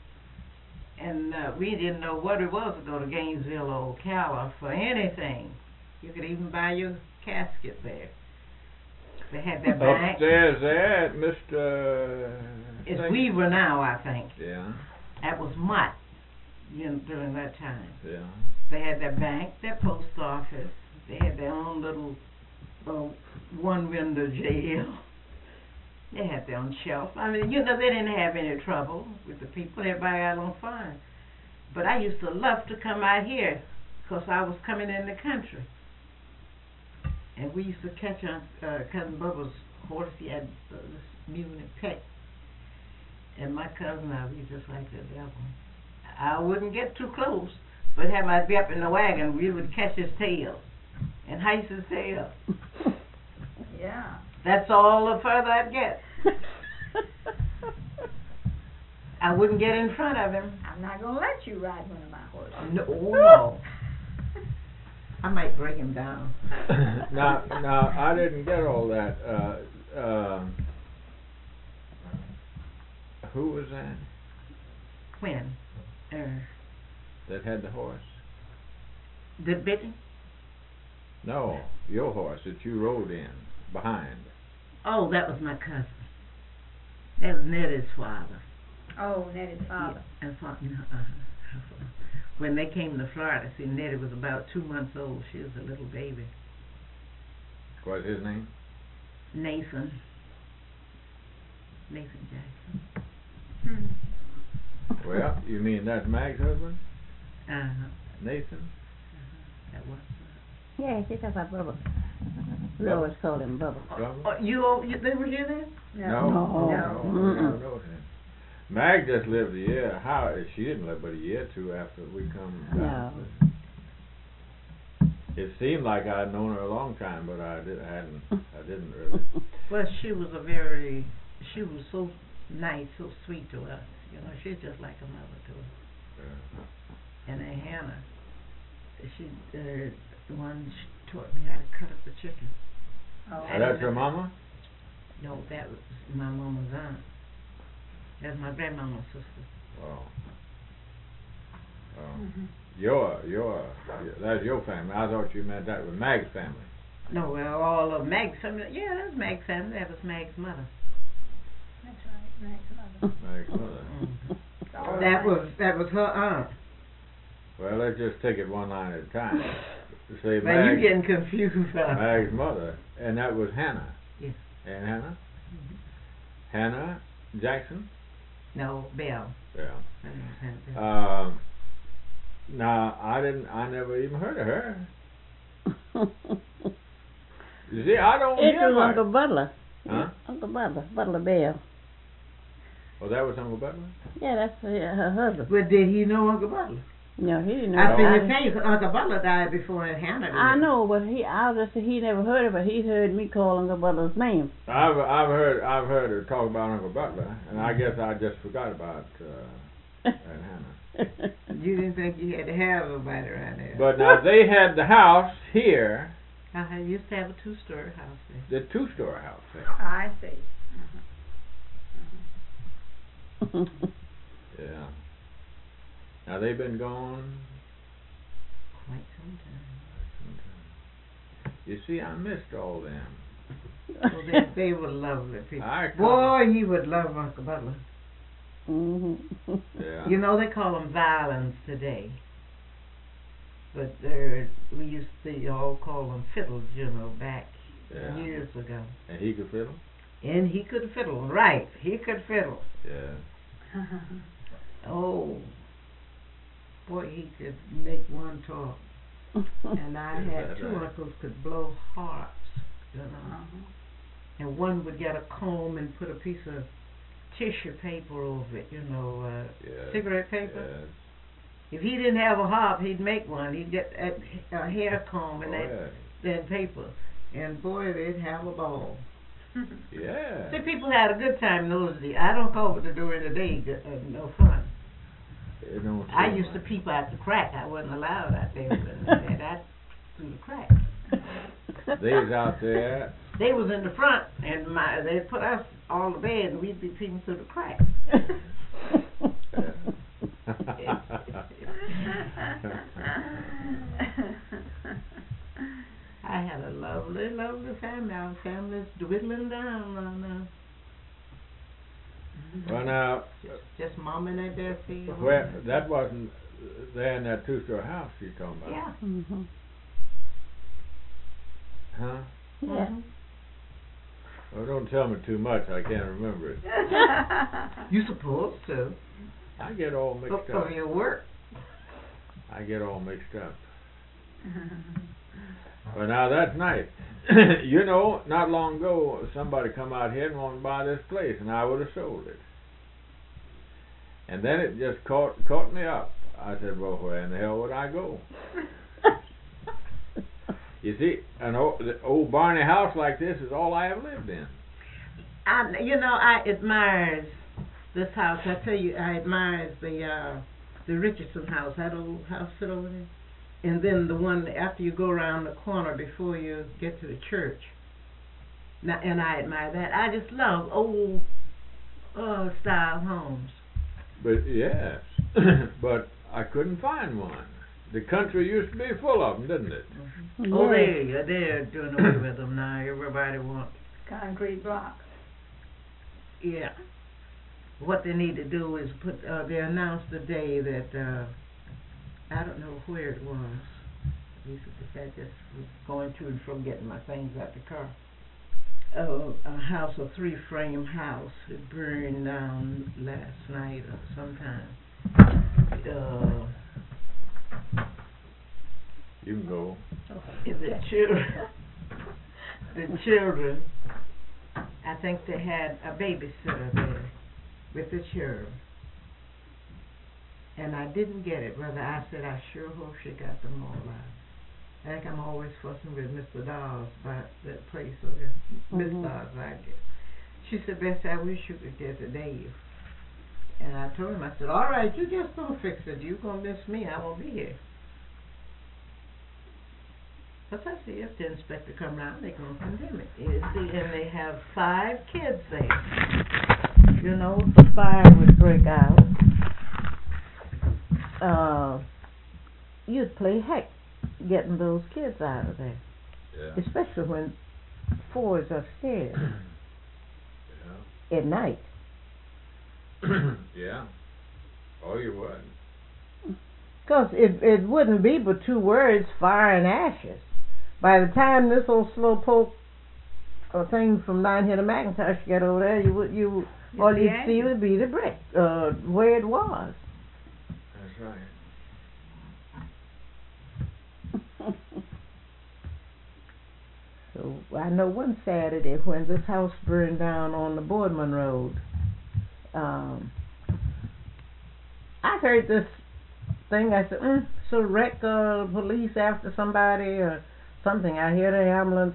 And uh, we didn't know what it was to go to Gainesville or Ocala for anything. You could even buy your casket there. They had that bank. Upstairs there at Mister It's thing. Weaver now, I think. Yeah, That was Mott, you know, during that time. yeah. They had their bank, their post office. They had their own little uh, one-window jail. They had their own shelf. I mean, you know, they didn't have any trouble with the people. Everybody got along fine. But I used to love to come out here because I was coming in the country. And we used to catch on uh, Cousin Bubba's horse. He had uh, this Munich Peck. And my cousin, I was just like the devil. I wouldn't get too close, but have I be up in the wagon, we would catch his tail and heist his tail. Yeah. That's all the further I'd get. I wouldn't get in front of him. I'm not going to let you ride one of my horses. No, no. I might break him down. now, now I didn't get all that. Uh, um, who was that When? Er, that had the horse? the bitten? No, your horse that you rode in behind. Oh, that was my cousin. That was Nettie's father. Oh, Nettie's father. Yeah, and fa- no, uh-huh. When they came to Florida, see, Nettie was about two months old. She was a little baby. What's his name? Nathan. Nathan Jackson. Hmm. Well, you mean that's Mag's husband, Uh-huh. Nathan? That was. Yeah, she talking about Bubba. We always called him Bubba. Bubba? Oh, you, all, you, they were here then? No, No. no, Mm-mm. no, no, no. Mag just lived a year. How she didn't live but a year or two after we come down. It seemed like I'd known her a long time, but I did. I hadn't. I didn't really. Well, she was a very, she was so nice, so sweet to us. You know, she's just like a mother to us. Uh, And then Hannah, she, uh, the one she taught me how to cut up the chicken. Oh, oh, that's her mama. No, that was my mama's aunt. That's my grandmama's sister. Oh. Oh. Mhm. Your, your, that's your family. I thought you meant that was Mag's family. No, well, all of Meg's family. Yeah, that was Meg's family. That was Meg's mother. That's right. Mag's mother. Mag's mother. It's all That right. was that was her aunt. Well, let's just take it one line at a time. Say Man, you Mag, getting confused. Huh? Mag's mother, and that was Hannah. Yes. And Hannah? Mhm. Hannah Jackson? No, Belle. Yeah. Her name was Hannah Bell. Um, now, I didn't, I never even heard of her. You see, I don't It hear was much. Uncle Butler. Huh? Uncle Butler, Butler Bell. Oh, that was Uncle Butler? Yeah, that's uh, her husband. But did he know Uncle Butler? No, he didn't know. I I, figured tell you, 'cause Uncle Butler died before Hannah did. I know, but he, I just he never heard it, but he heard me call Uncle Butler's name. I've I've heard I've heard her talk about Uncle Butler, and I guess I just forgot about uh, Aunt Hannah. You didn't think you had to have nobody around there. But now they had the house here, I used to have a two-story house there. the two-story house there. I see. Yeah. Now they've been gone. Quite some time. You see, I missed all them. Well, they, they were lovely people. I Boy, you would love Uncle Butler. Mhm. Yeah. You know, they call them violins today. But they're, we used to all call them fiddles, you know, back Yeah. years ago. And he could fiddle. And he could fiddle, right. He could fiddle. Yeah. Oh, boy, he could make one talk. And I Is had that two right? uncles could blow harps, you know. Uh-huh. And one would get a comb and put a piece of tissue paper over it, you know, uh, Yes. cigarette paper. Yes. If he didn't have a harp, he'd make one. He'd get a, a hair comb and Oh, that, yeah. that paper. And boy, they'd have a ball. Yeah. See, people had a good time in those days. I don't call it during the day good- uh, no fun. It don't I seem used to like peep out the crack. I wasn't allowed out there, but and I through the crack. it. They was out there. They was in the front, and my they put us all to bed, and we'd be peeping through the crack. I had a lovely, lovely family. Our family's dwindling down right now. Well, now, Just, just mom and that there field. where that wasn't there in that two-story house you're talking about. Yeah. Mhm. Huh? Yeah. Mhm. Well, don't tell me too much. I can't remember it. You supposed to. I get all But mixed for up. your work. I get all mixed up. But now that's nice. You know, not long ago, somebody come out here and wanted to buy this place, and I would have sold it. And then it just caught caught me up. I said, well, where in the hell would I go? You see, an old, the old Barney house like this is all I have lived in. I, you know, I admire this house. I tell you, I admire the uh, the Richardson house, that old house sit over there. And then the one after you go around the corner before you get to the church. Now, and I admire that. I just love old uh, style homes. But yes, but I couldn't find one. The country used to be full of them, didn't it? Oh, Yeah. they they're doing away with them now. Everybody wants. Concrete blocks. Yeah. What they need to do is put. Uh, they announced the day that. Uh, I don't know where it was. I just was going to and from getting my things out the car. Oh, a house, a three-frame house. It burned down last night or sometime. Uh, You can go. the children, the children. I think they had a babysitter there with the children. And I didn't get it, brother. I said, I sure hope she got them all out. I think I'm always fussing with Mister Dawes about that place over there. Miss Mhm. Dawes, I guess. She said, Bessie, I wish you could get to Dave. And I told him, I said, all right, you just don't fix it. You're going to miss me. I won't be here. Because I see if the inspector come around, they're going to condemn it. You see, and they have five kids there. You know, if a fire would break out, uh, you'd play heck getting those kids out of there, Yeah. especially when four is upstairs at night. Yeah. Yeah. Oh, you would. Because it, it wouldn't be but two words, fire and ashes. By the time this old slowpoke uh, thing from down here to McIntosh get over there, you would you all the you'd ashes. see would be the brick uh, where it was. That's right. So I know one Saturday when this house burned down on the Boardman Road, um, I heard this thing. I said, mm, so wreck uh, police after somebody or something. I hear the ambulance.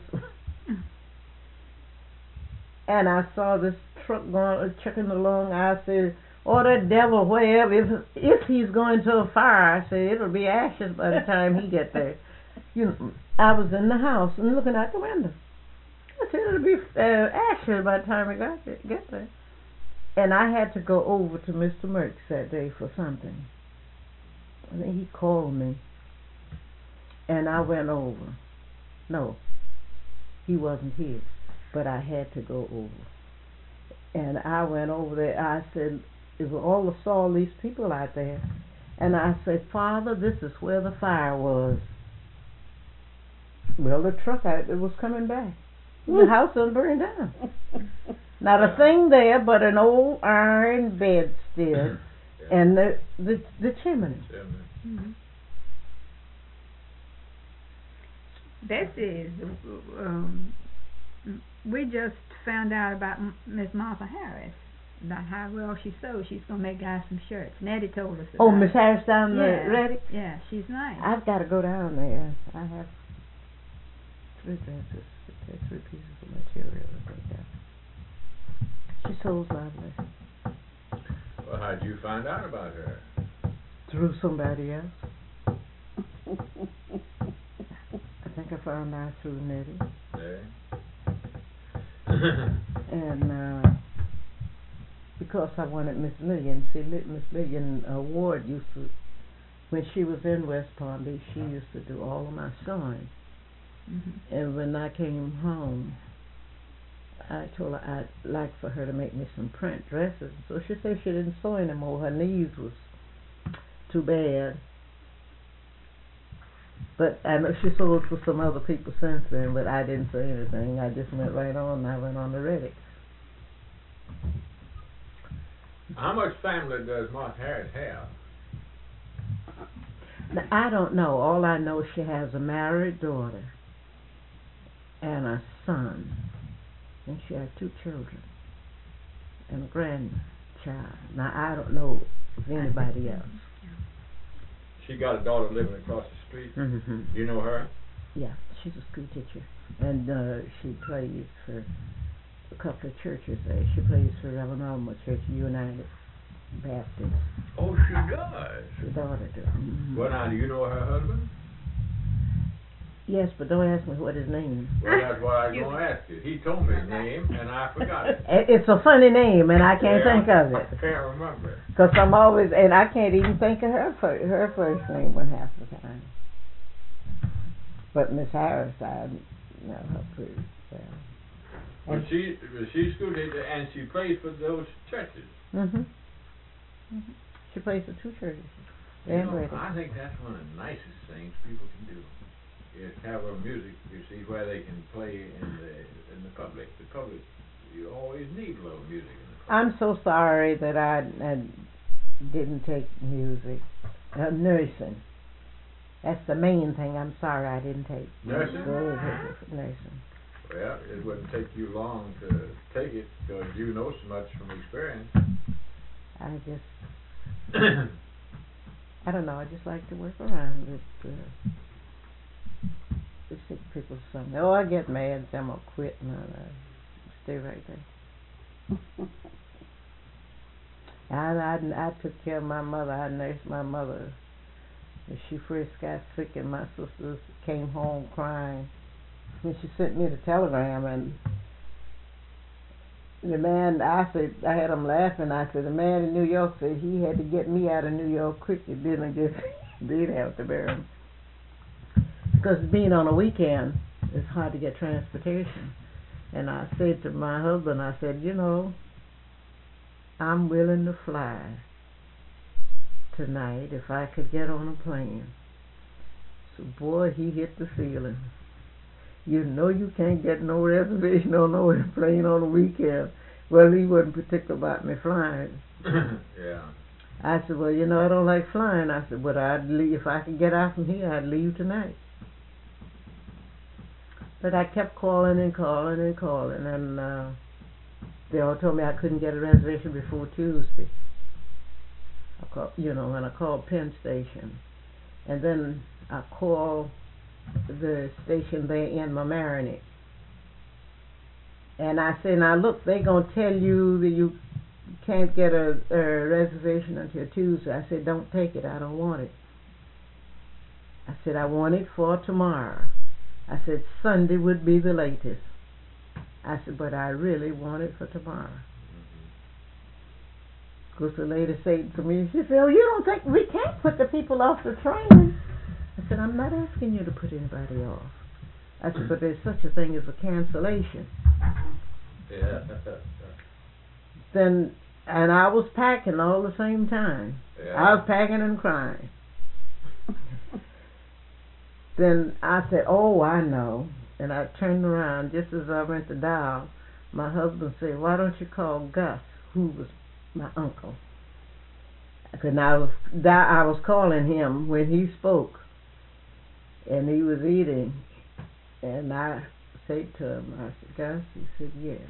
And I saw this truck going, chucking along. I said, oh, that devil, wherever, if, if he's going to a fire, I said, it'll be ashes by the time he gets there. You know, I was in the house and looking out the window. I said, it'll be uh, ashes by the time I got there, get there. And I had to go over to Mister Merckx that day for something. I think he called me. And I went over. No, he wasn't here. But I had to go over. And I went over there. I said, it was all I saw all these people out there. And I said, Father, this is where the fire was. Well, the truck out, it was coming back. The house was burned down. Not a thing there but an old iron bedstead yeah. and the the, the chimney. Mm-hmm. Bessie, um, we just found out about Miss Martha Harris, about how well she sews. She's going to make guys some shirts. Nettie told us about Oh, Miss Harris down yeah. there, ready? Yeah, she's nice. I've got to go down there. I have three dresses, three pieces of material to take out. She sews lovely. Well, how did you find out about her? Through somebody else. I think I found out through Nettie. Yeah. And uh, because I wanted Miss Lillian, see, Miss Lillian uh, Ward used to, when she was in West Palm Beach, she used to do all of my sewing. Mm-hmm. And when I came home, I told her I'd like for her to make me some print dresses. So she said she didn't sew anymore. Her knees was too bad. But I know she sold for some other people since then, but I didn't say anything. I just went right on. I went on to Reddick. How much family does Martha Harris have? Now, I don't know. All I know, she has a married daughter and a son. And she has two children and a grandchild. Now, I don't know of anybody else. She got a daughter living across the street. Mm-hmm. You know her? Yeah, she's a school teacher. And uh, she plays for a couple of churches there. She plays for Reverend Alma Church United Baptist. Oh, she does? Her daughter does. Mm-hmm. Well, now, do you know her husband? Yes, but don't ask me what his name is. Well, that's what I was going to ask you. He told me his name, and I forgot it. It's a funny name, and I can't yeah, think of it. I can't remember it. Because I'm always, and I can't even think of her fir- her first name one half the time. But Miss Harris, I know her pretty well. Well, she, she's school teacher, and she plays for those churches. Mm-hmm. mm-hmm. She plays for two churches. You know, I think that's one of the nicest things people can do. Is have a music, you see, where they can play in the in the public. The public, you always need a little music in the public. I'm so sorry that I, I didn't take music. Uh, nursing. That's the main thing. I'm sorry I didn't take. Nursing? Nursing. Well, it wouldn't take you long to take it because you know so much from experience. I just, I don't know. I just like to work around with. Uh, sick people something. Oh, I get mad and say I'm gonna quit and I stay right there. I, I I took care of my mother. I nursed my mother. When she first got sick and my sisters came home crying. When she sent me the telegram and the man, I said, I had him laughing. I said, the man in New York said he had to get me out of New York quick. It didn't just, didn't have to bury him. Because being on a weekend, it's hard to get transportation. And I said to my husband, I said, you know, I'm willing to fly tonight if I could get on a plane. So, boy, he hit the ceiling. You know you can't get no reservation on no plane on a weekend. Well, he wasn't particular about me flying. Yeah. I said, well, you know, I don't like flying. I said, but I'd leave, if I could get out from here, I'd leave tonight. But I kept calling and calling and calling, and uh, they all told me I couldn't get a reservation before Tuesday. I call, you know, and I called Penn Station, and then I called the station there in Mamaroneck, and I said, now look, they're gonna tell you that you can't get a, a reservation until Tuesday. I said, don't take it. I don't want it. I said, I want it for tomorrow. I said, Sunday would be the latest. I said, but I really want it for tomorrow. Because the lady said to me, she said, oh, you don't think we can't put the people off the train? I said, I'm not asking you to put anybody off. I said, but there's such a thing as a cancellation. Yeah. Then, and I was packing all the same time. Yeah. I was packing and crying. Then I said, oh, I know. And I turned around just as I went to dial. My husband said, why don't you call Gus, who was my uncle? Because I was, I was calling him when he spoke. And he was eating. And I said to him, I said, Gus? He said, yeah.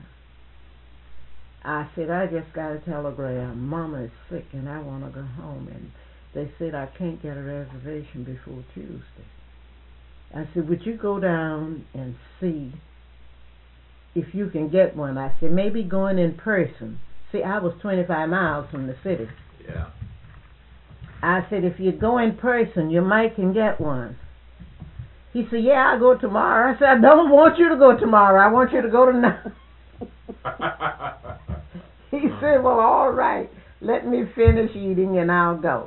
I said, I just got a telegram. Mama is sick and I want to go home. And they said I can't get a reservation before Tuesday. I said, would you go down and see if you can get one? I said, maybe going in person. See, I was twenty-five miles from the city. Yeah. I said, if you go in person, you might can get one. He said, yeah, I'll go tomorrow. I said, I don't want you to go tomorrow. I want you to go tonight. He said, well, all right. Let me finish eating and I'll go.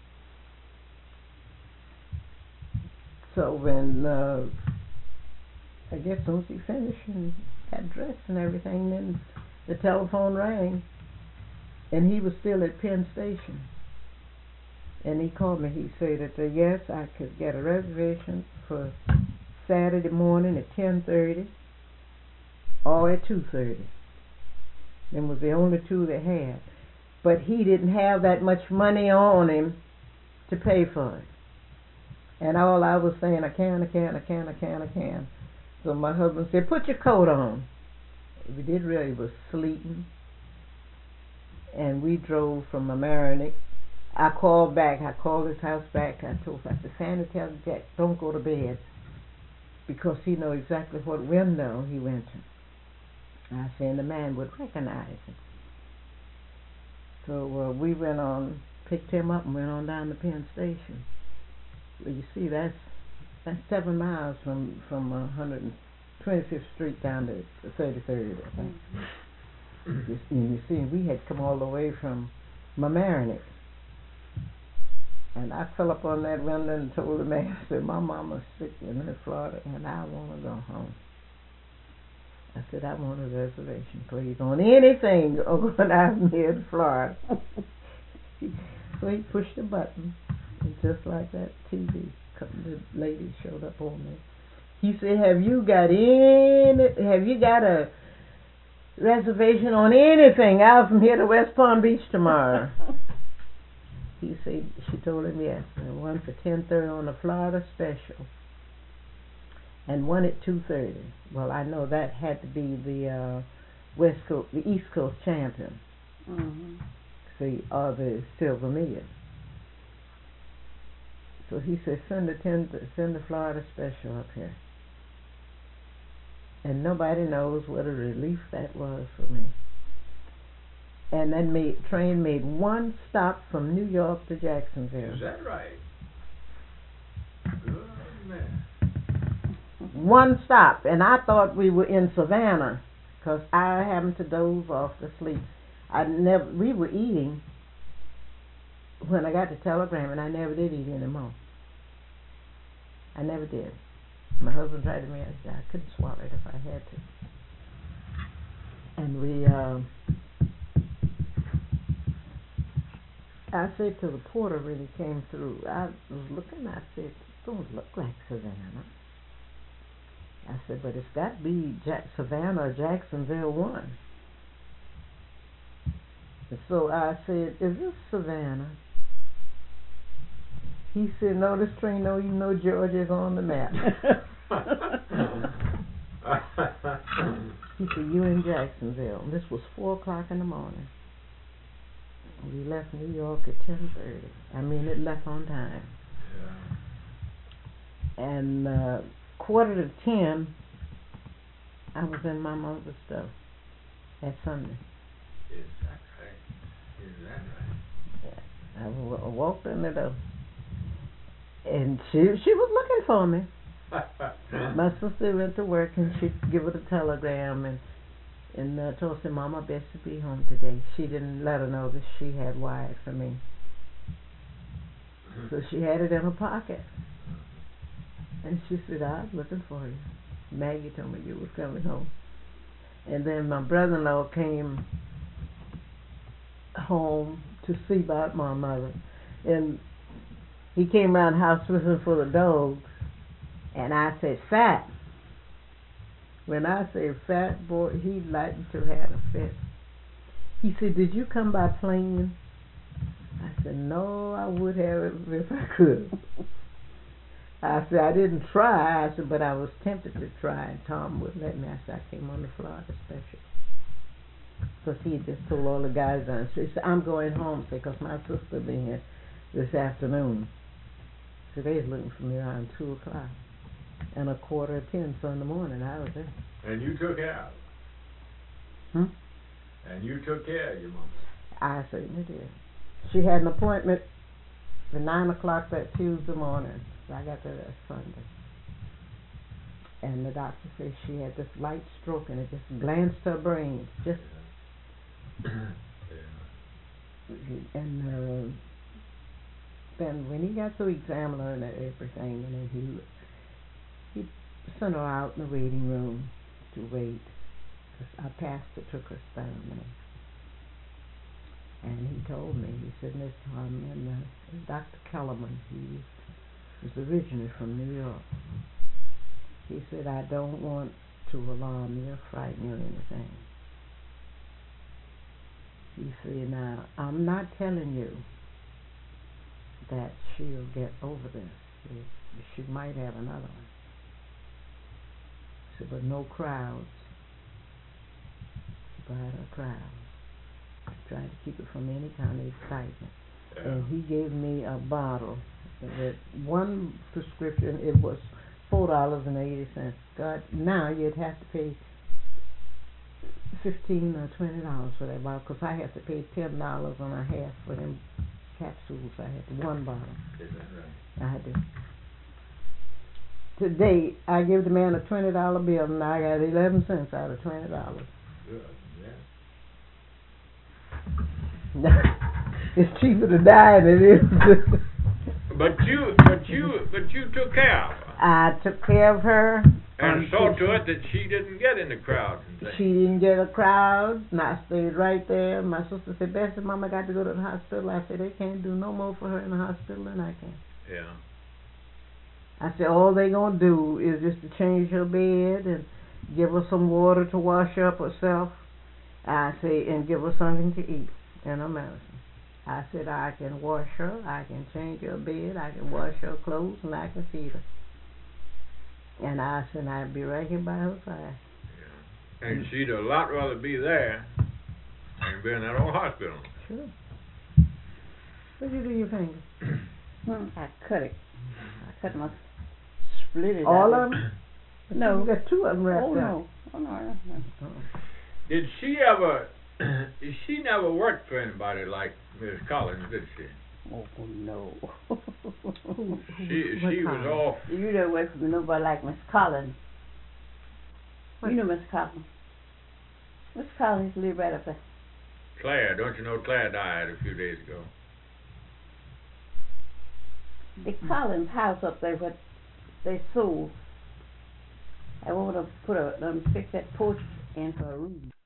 So when, uh, I guess once he finished and got dressed and everything, then the telephone rang. And he was still at Penn Station. And he called me. He said that, uh, yes, I could get a reservation for Saturday morning at ten thirty or at two thirty. Them was the only two they had. But he didn't have that much money on him to pay for it. And all I was saying, I can, I can, I can, I can, I can. So my husband said, put your coat on. We did really, it was sleeting. And we drove from Mamaroneck. I called back, I called his house back. I told him, I said, Sandy, tell Jack, don't go to bed. Because he know exactly what window he went to. I said, the man would recognize him. So uh, we went on, picked him up and went on down to Penn Station. Well, you see, that's that's seven miles from from uh, one hundred twenty-fifth Street down to thirty-third, I think. Mm-hmm. you, you see, we had come all the way from Mamaroneck. And I fell up on that window and told the man, I said, my mama's sick in Florida and I want to go home. I said, I want a reservation, please, on anything going out here to Florida. So he pushed the button, and just like that, T V, the lady showed up on me. He said, have you got any, have you got a reservation on anything out from here to West Palm Beach tomorrow? He said, she told him yes, and one for ten thirty on the Florida special. And one at two thirty. Well, I know that had to be the uh, West Coast, the East Coast champion. Mm-hmm. See, or the Silver Million. So he said, send the ten, send the Florida special up here. And nobody knows what a relief that was for me. And that made, train made one stop from New York to Jacksonville. Is that right? Good man. One stop, and I thought we were in Savannah, because I happened to doze off to sleep. I never. We were eating when I got the telegram, and I never did eat anymore. I never did. My husband tried to me. I said I couldn't swallow it if I had to. And we. Uh, I said to the porter when he came through. I was looking. I said, "It don't look like Savannah." I said, but it's got to be Jack- Savannah or Jacksonville one. And so I said, is this Savannah? He said, no, this train don't even know Georgia's on the map. He said, you in Jacksonville. And this was four o'clock in the morning. We left New York at ten thirty. I mean, it left on time. Yeah. And uh, quarter to ten, I was in my mother's stuff that Sunday. Is that right? Is that right? I w- walked in the door, and she she was looking for me. My sister went to work, and she'd give her the telegram, and and uh, told her, Mama best to be home today. She didn't let her know that she had wired for me. So she had it in her pocket. And she said, I was looking for you. Maggie told me you was coming home. And then my brother-in-law came home to see about my mother. And he came around the house looking for the dogs. And I said, Fat. When I say fat, boy, he lightened to have a fit. He said, did you come by plane? I said, no, I would have it if I could. I said, I didn't try. I said, but I was tempted to try, and Tom wouldn't let me. I said, I came on the Florida special. Because he had just told all the guys on the street. He said, I'm going home, because my sister will be here this afternoon. So they was looking for me around two o'clock. And a quarter of ten Sunday morning, I was there. And you took care of Hmm? And you took care of your mama. I certainly did. She had an appointment at nine o'clock that Tuesday morning. So I got there that Sunday. And the doctor said she had this light stroke and it just glanced her brain. Just Yeah. and uh, then when he got to examine her and everything, and then he he sent her out in the waiting room to wait. Cause our pastor took her specimen. And he told me, he said, Miss Tom, and uh, Doctor Kellerman, he was originally from New York. He said, I don't want to alarm you or frighten you or anything. He said, now, I'm not telling you that she'll get over this. She might have another one. He said, but no crowds. By the crowds. Trying to keep it from any kind of excitement. Yeah. And he gave me a bottle. That one prescription, it was four dollars and eighty cents. God, now you'd have to pay fifteen or twenty dollars for that bottle, because I had to pay ten dollars and a half for them capsules. I had one bottle. Is that right? I had to. Today, I give the man a twenty dollar bill, and I got eleven cents out of twenty dollars. Good. Yeah. It's cheaper to die than it is. But you, but you, but you took care of her. I took care of her. And um, saw she, to it that she didn't get in the crowds and things. She didn't get a crowd, and I stayed right there. My sister said, Bessie, Mama got to go to the hospital. I said, they can't do no more for her in the hospital than I can. Yeah. I said, all they going to do is just to change her bed and give her some water to wash up herself. I say, and give her something to eat and her medicine. I said, I can wash her, I can change her bed, I can wash her clothes, and I can feed her. And I said, I'd be right here by her side. Yeah. And she'd a lot rather be there than be in that old hospital. Sure. What'd you do your finger? I cut it. I cut my, split it All out. of them? No. You got two of them wrapped Oh, up. no. Oh, no, no, no. Oh. Did she ever, she never worked for anybody like Miss Collins, did she? Oh, no. She, she was off. You don't work for nobody like Miss Collins. What? You know Miss Collins. Miss Collins live right up there. Claire, don't you know Claire died a few days ago? The Collins house up there, what they sold. I want to put a, um, fix that porch in for a room.